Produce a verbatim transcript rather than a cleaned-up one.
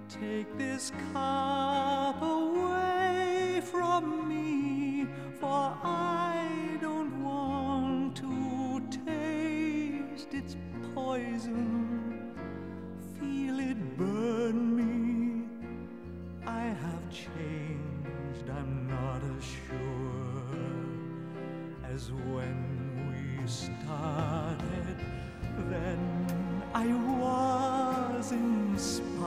Take this cup away from me, for I don't want to taste its poison. Feel it burn me. I have changed, I'm not as sure as when we started. Then I was inspired.